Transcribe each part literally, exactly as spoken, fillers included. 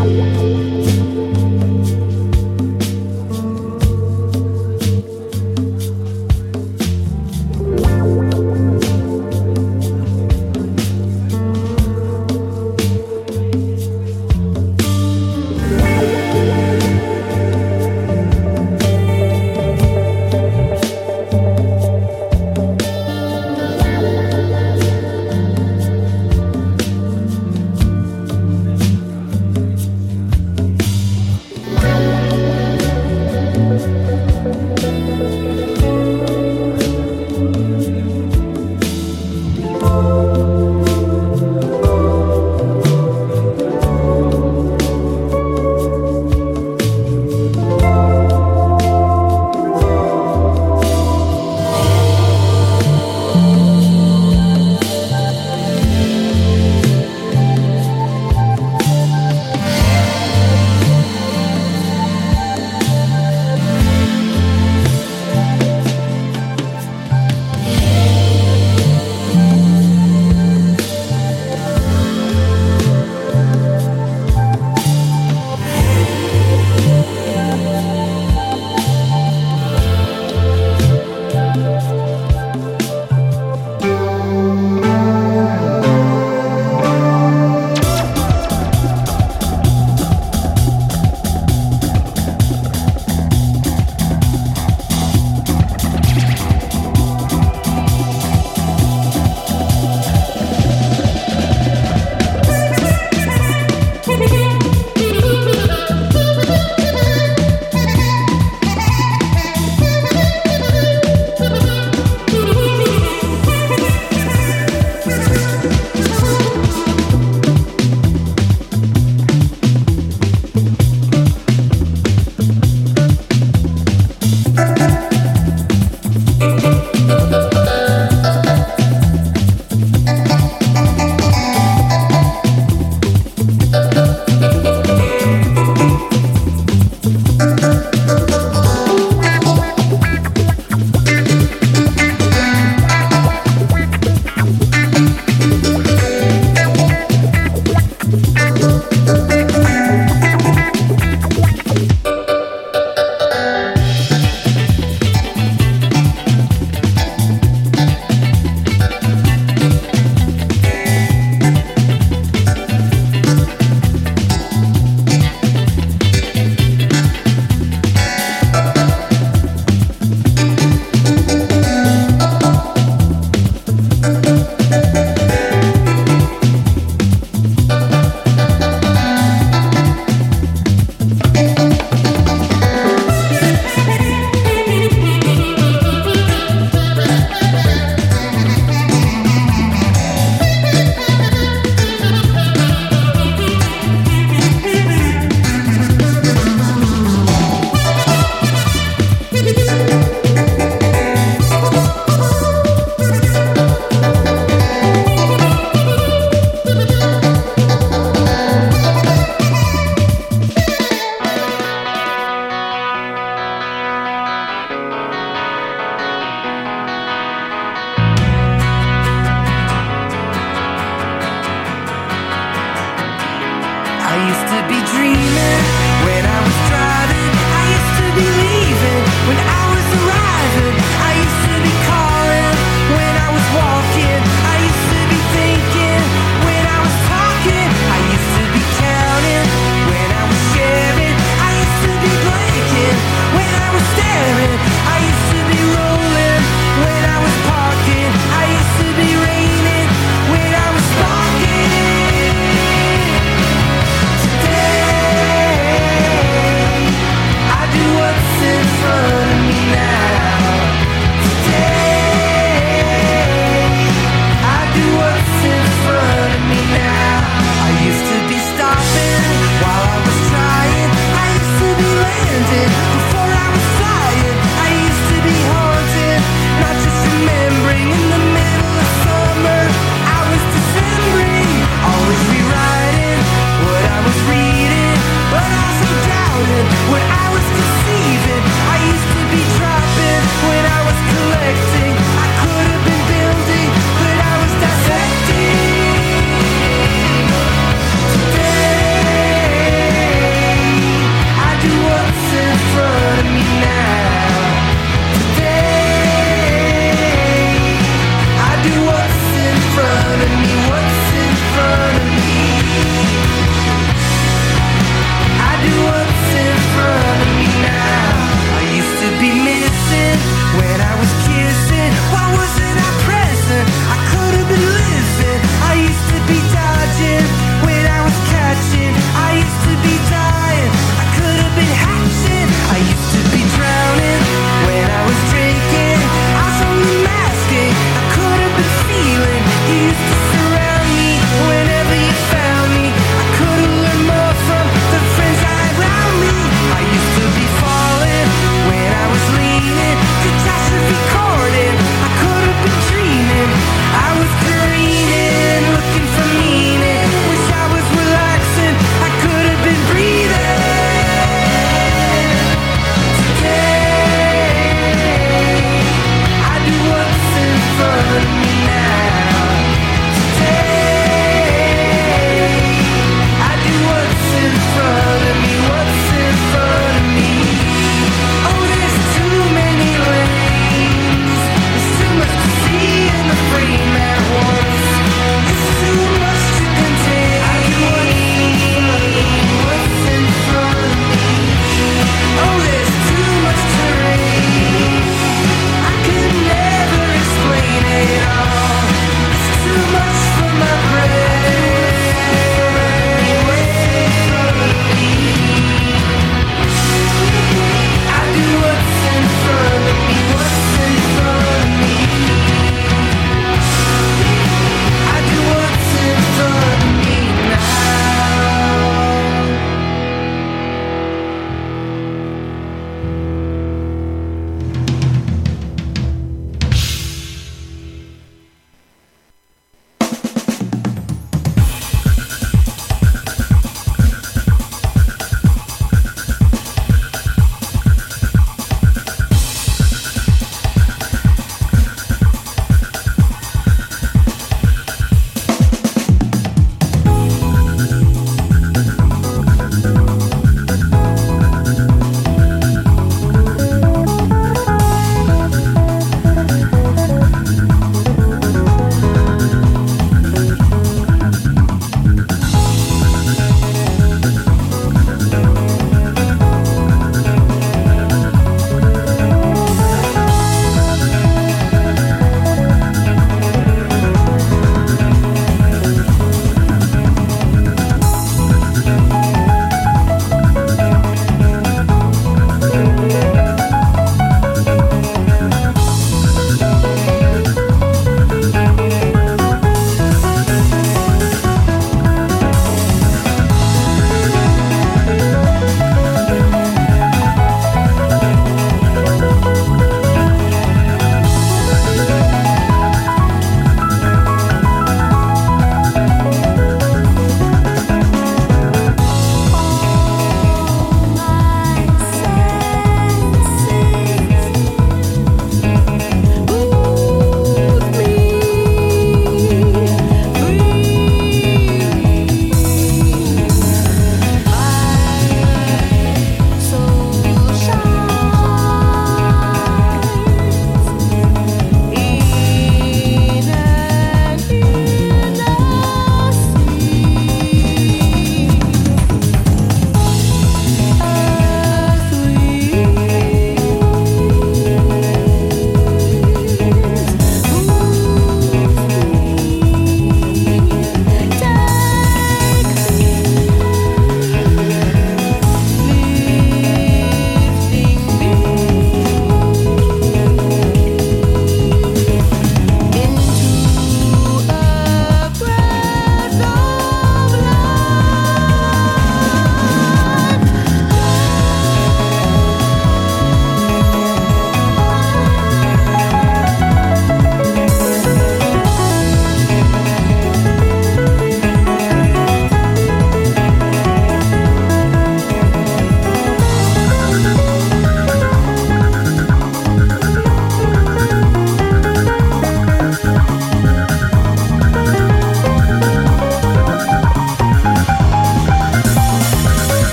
I do what's in front of me.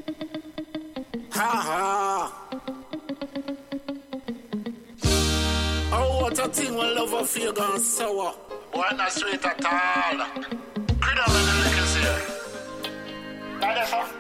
Ha ha. Oh, what a thing when love of you gone sour. Boy, not sweet at all. Could have been the liquors here. Not the fuck.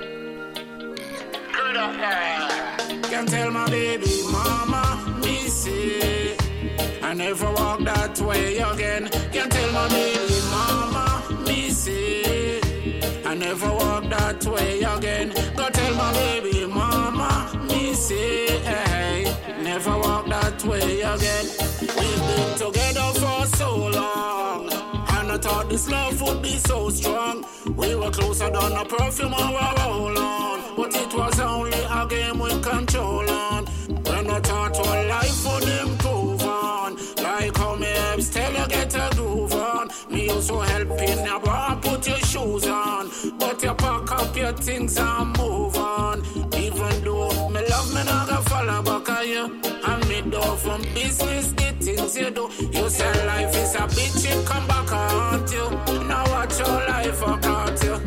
Could have. Can tell my baby mama, me say I never walk that way again. Can tell my baby mama, me say I never walk that way again. Go tell my baby mama, me say hey, never walk that way again. We've been together for so long, and I thought this love would be so strong. We were closer than a perfume on our roll on, but it was only a game with control on. When I thought our life would improve on, like how me helps tell you get a groove on. Me also help in your bar, put your shoes on, but you pack up your things and move on. Even though me love me not gonna follow back on you, and me do from business the things you do. You say life is a bitch, it come back and haunt you. Now watch your life I caught you.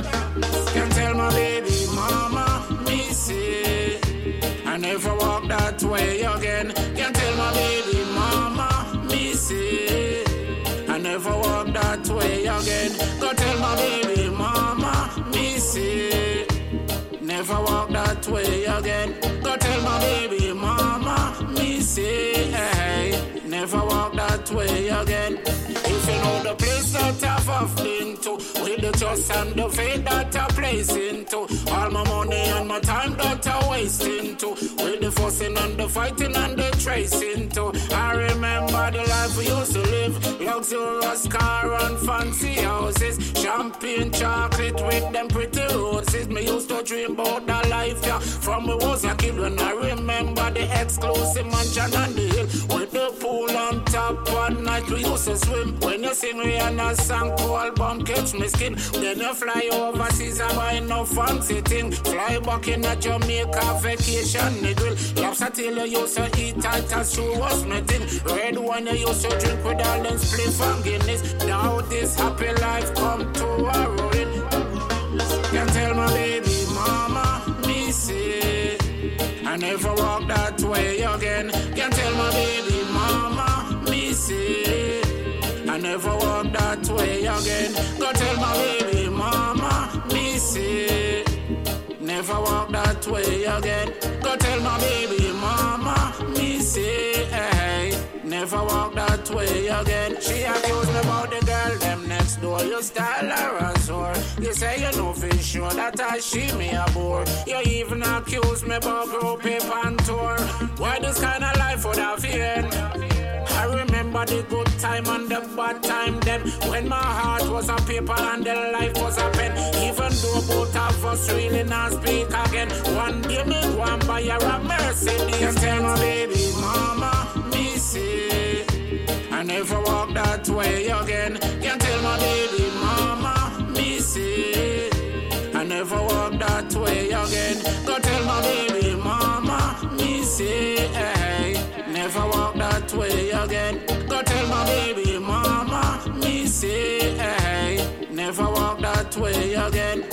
Can tell my baby mama, me say I never walk that way again. Can tell my baby mama, me say I never walk that way again. Go tell my baby mama, me say never walk that way again. Go tell my baby mama, me say hey, never walk that way again. If you know the place that I've been to, with the trust and the faith that I place into, all my money and my time that I waste into, with the fussing and the fighting and the tracing too. I remember the life we used to live, luxurious car and fancy houses, champagne chocolate with them pretty roses. Me used to dream about that life, yeah, from we was a kid. When I remember the exclusive mansion and the hill, with the pool on top. One night we used to swim. When you sing Rihanna's song called Bomb Catch Me Skin, then you fly overseas and buy no fancy thing. Fly back in a Jamaica vacation, me grill. Lobster tail you used to eat at as shoe was my thing. Red wine you used to drink with all them spliff and Guinness. Now this happy life come to a ruin. Can tell my baby mama, me say I never walk that way again. Can tell my baby mama, me say I never walk that way again. Go tell my baby mama, me say never walk that way again. Go tell my baby mama, me say hey, never walk that way again. She accused me about the girl them next door. You style her as whore. You say you know for sure that I she me a bore. You even accuse me about group paper and tour. Why this kind of life would have end? I remember the good time and the bad time then, when my heart was a paper and the life was a pen. Even though both of us really not speak again, one day me go and buy her a Mercedes. Tell my baby mama, me say I never walk that way again. Can tell my baby mama, me say I never walk that way again. Go tell my baby mama, me say hey, never walk that way again. Go tell my baby mama, me say hey, never walk that way again.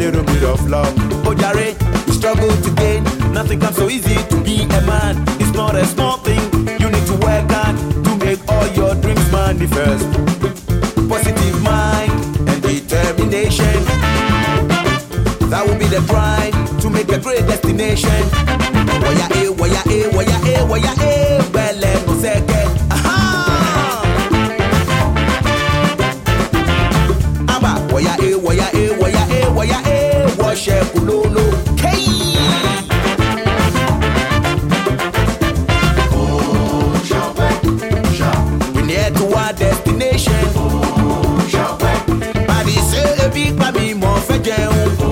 little bit of love. Oh Jare, you struggle to gain. Nothing comes so easy to be a man. It's not a small thing. You need to work hard to make all your dreams manifest. Positive mind and determination. That will be the drive to make a great destination. Waya eh, waya eh, waya eh, waya eh, well eh, no second. Aha! Aba, waya eh, waya eh, waya eh, waya eh, wash eh, kulolo. Hey! Oh, Shawe, Shawe. We need to our destination. Oh, Shawe. Body say a big baby more for you.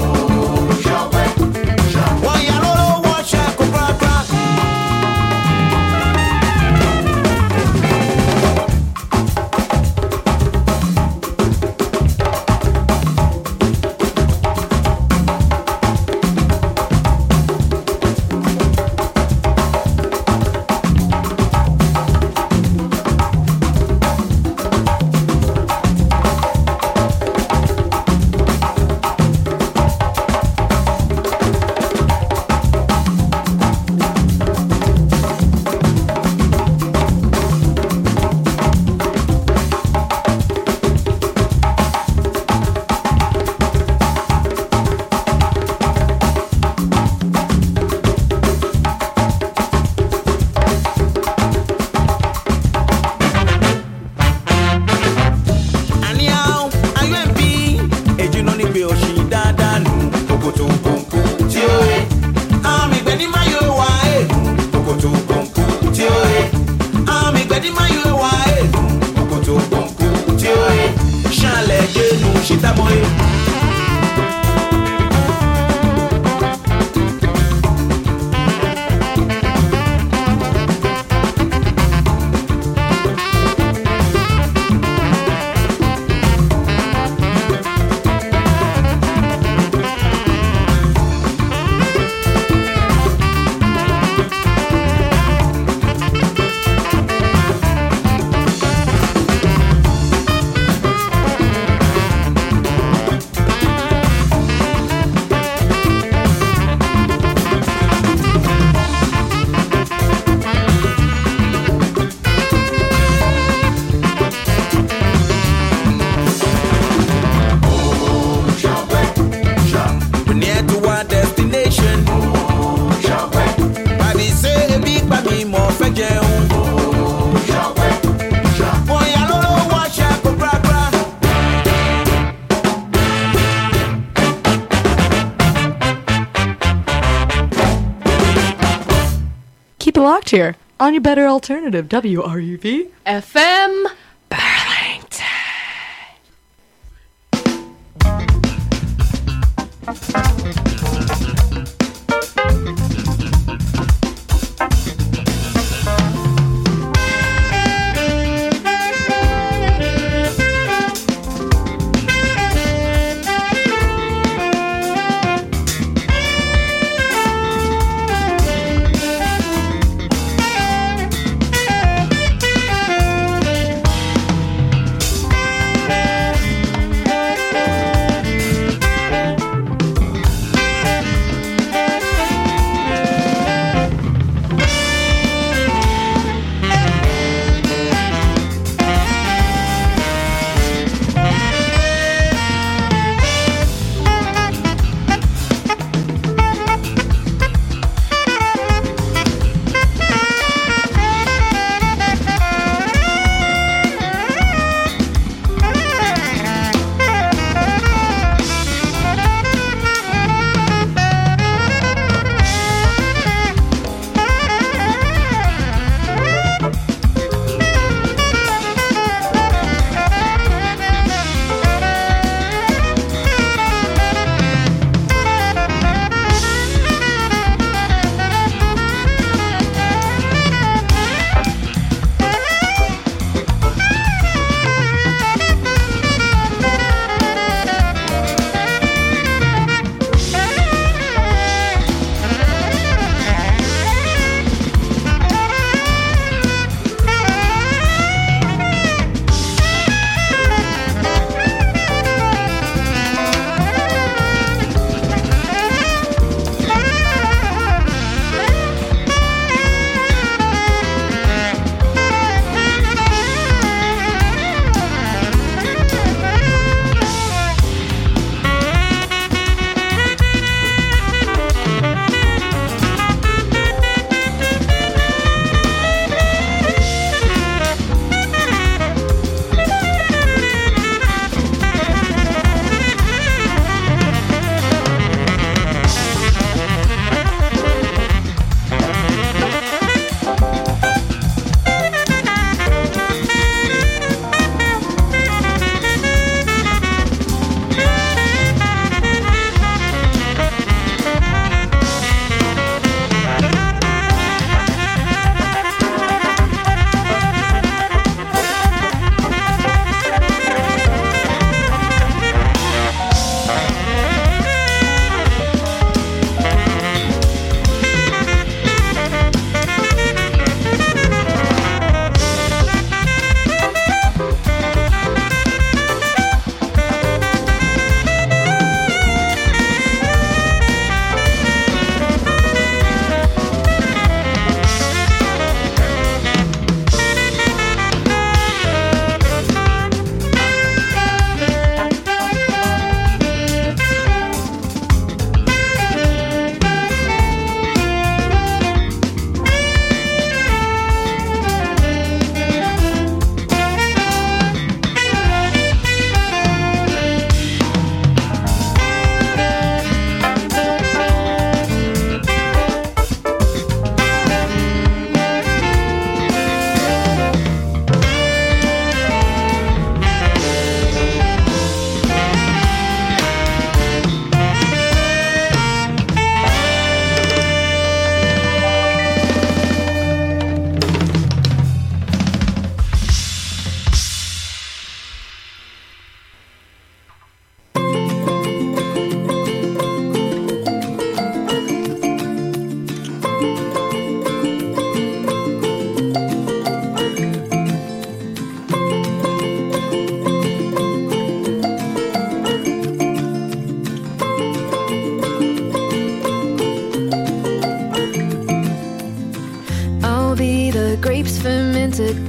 Keep it locked here on your better alternative, W R U V F M Burlington.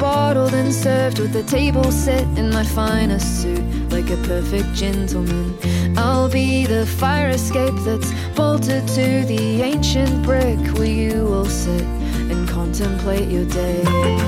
bottled and served with the table set in my finest suit, like a perfect gentleman. I'll be the fire escape that's bolted to the ancient brick where you will sit and contemplate your day.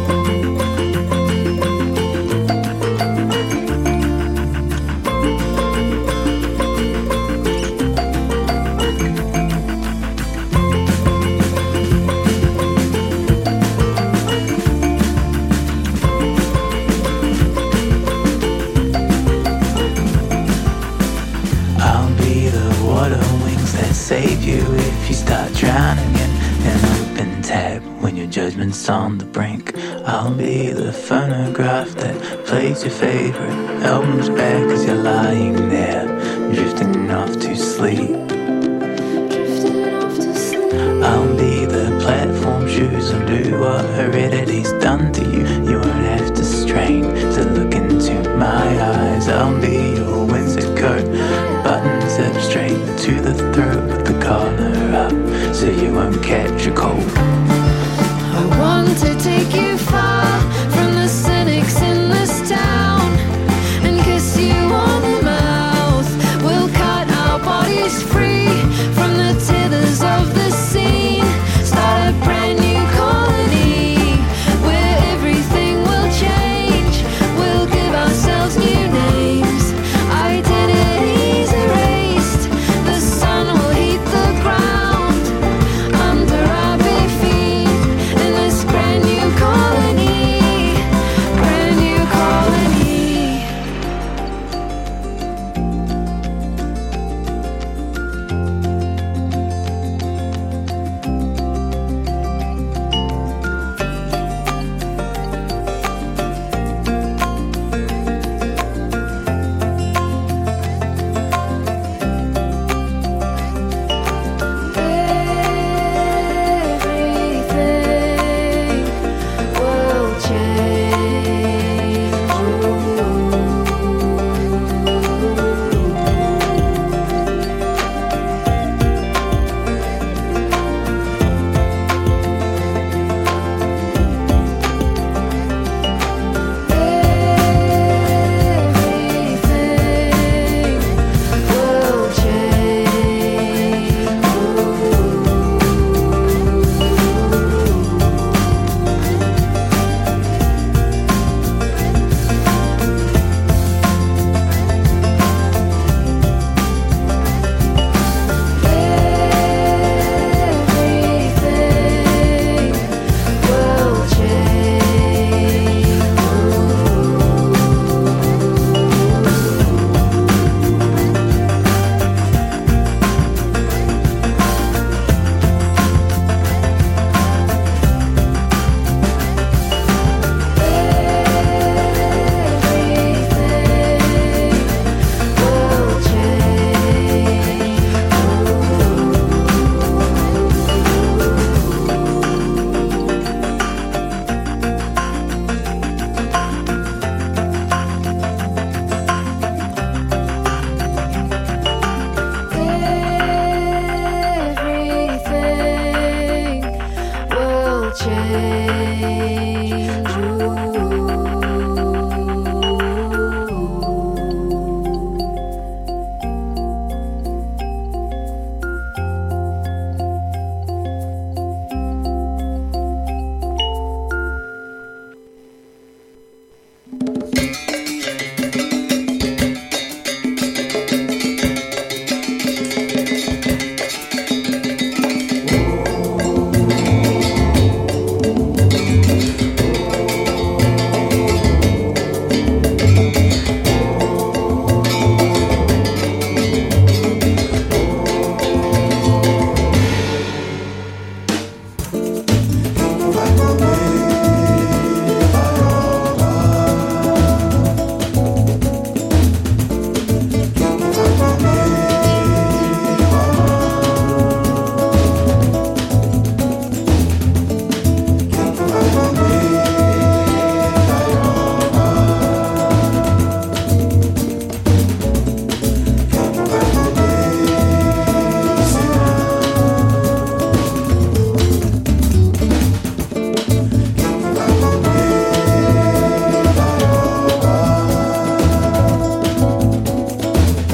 Save you if you start drowning in an open tab when your judgment's on the brink. I'll be the phonograph that plays your favorite albums back as you're lying there, drifting off to sleep. I'll be the platform shoes and do what heredity's done to you. You won't have to strain to look into my eyes. I'll be your Windsor coat, buttons up straight to the